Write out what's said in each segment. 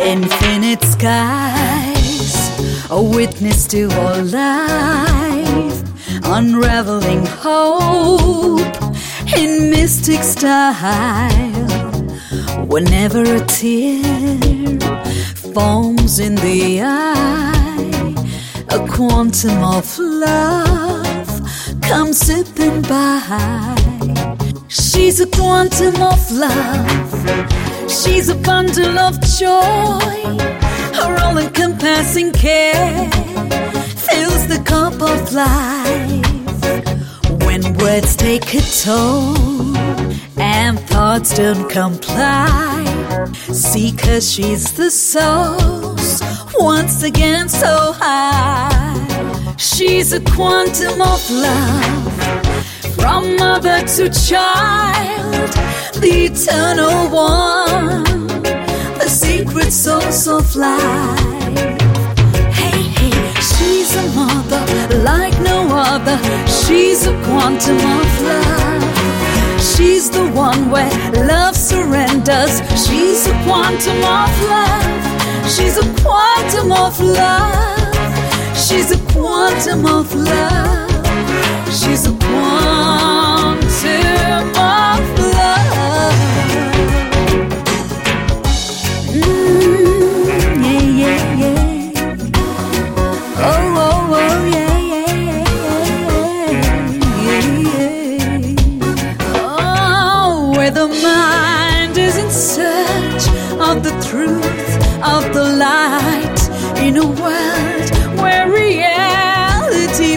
Infinite skies, a witness to all life, unraveling hope in mystic style. Whenever a tear forms in the eye, a quantum of love comes zipping by. She's a quantum of love, she's a bundle of joy. Her all-encompassing care fills the cup of life. When words take a toll and thoughts don't comply, seek her, she's the source, once again so high. She's a quantum of love, from mother to child, the eternal one, the secret source of life. Hey, hey, she's a mother like no other. She's a quantum of love. She's the one where love surrenders. She's a quantum of love. She's a quantum of love. She's a quantum of love. She's a quantum of love. Yeah, yeah, yeah. Oh, oh, oh, yeah, yeah, yeah, yeah. Oh, where the mind is in search of the truth, of the light, in a world where reality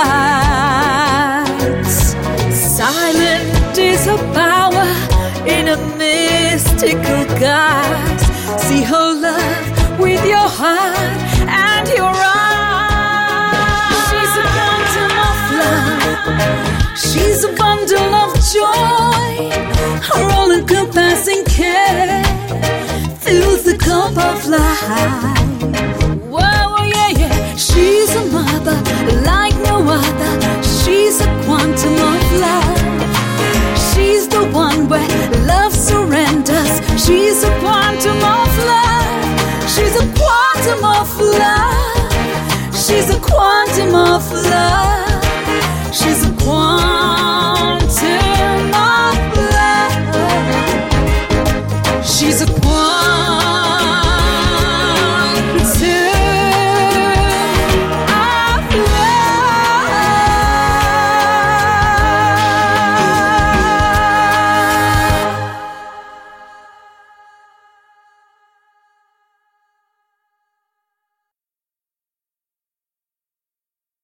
parts. Silent is a power in a mystical guise. See her love with your heart and your eyes. She's a quantum of love, she's a bundle of joy. Her all-encompassing care fills the cup of life. Whoa, yeah, yeah. She's a mother like no other. She's a quantum of love. She's the one where love surrenders. She's a quantum of love. She's a quantum of love. She's a quantum of love.